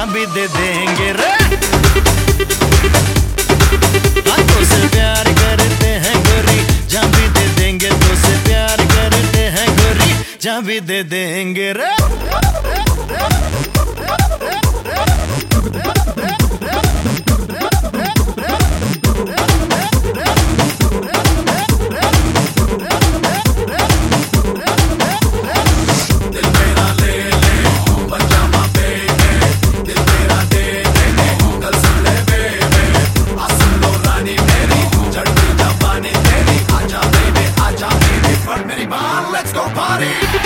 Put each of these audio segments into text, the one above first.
भी दे देंगे रे। हाथों से प्यार करते हैं गोरी, जहाँ भी दे देंगे तो से प्यार करते हैं गोरी, जहाँ भी दे देंगे रे। Let's go party!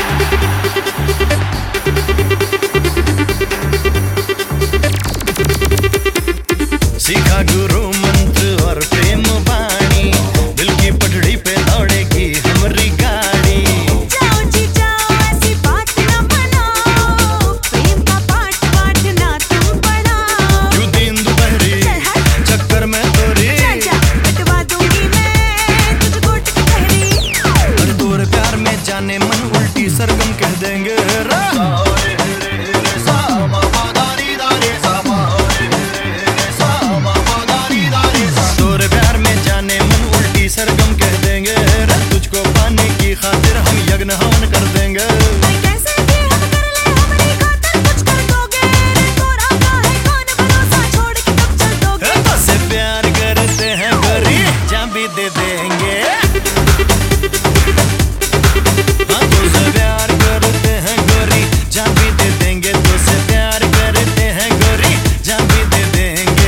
सीखा गुरु मंत्र और प्रेम वाणी, दिल की पटड़ी पे दौड़ेगी हमारी गाड़ी। जाओ जी जाओ, ऐसी बात ना बनाओ, प्रेम का पाठ वाठ ना तुम पढ़ाओ। क्यों दिन दोपहरी चक्कर में तोरी, जा बटवा दूंगी मैं तुझको टकरी। और तोरे प्यार में जाने मन उल्टी सरगम कह देंगे रा। तोरे प्यार में जाने मन उल्टी सरगम कह देंगे रे। तुझको पाने की खातिर हम यज्ञ हवन कर देंगे। कैसे भी हम कर ले हमारी खातिर कुछ कर दोगे, तोरा का है कौन भरोसा, छोड़ के कब चल दोगे। तो से प्यार करते हैं गोरी, जहाँ भी दे देंगे। हाँ तो से प्यार करते हैं गोरी, जहाँ भी दे देंगे तो से प्यार करते हैं गोरी, जहाँ भी दे देंगे।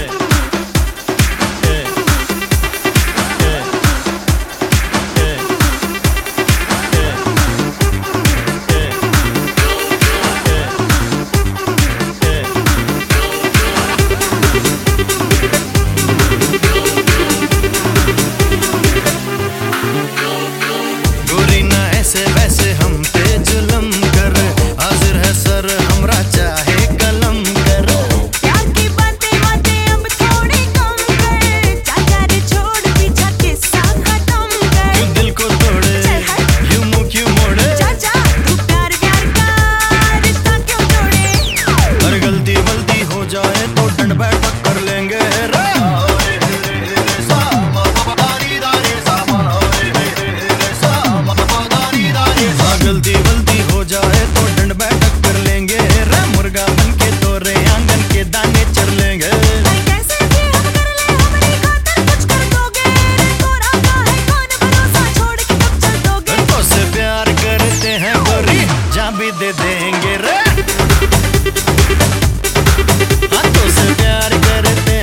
गोरी ना ऐसे वैसे हम पे जुल्म कर, हाजिर है सर हमरा चाहे कलम कर। प्यार की बातें बातें अब थोड़ी कम कर, चाचा रे छोड़ पीछा किस्सा खत्म कर। क्यों दिल को तोड़े, यूं मुँह क्यों मोड़े, चाचा तू प्यार प्यार का रिश्ता क्यों तोड़े। हर गलती वलती हो जाए तो डंड बैठक कर लेंगे रे। गलती वलती हो जाए तो दंड बैठक कर लेंगे रे। मुर्गा बन के तोरे आंगन के दाने चर लेंगे। कैसे भी हम कर ले हमारी खातिर कुछ कर दोगे, तोरा का है कौन भरोसा, छोड़ के कब चल दोगे। तो से प्यार करते हैं गोरी, जहाँ भी दे देंगे रे। हाथों से प्यार करते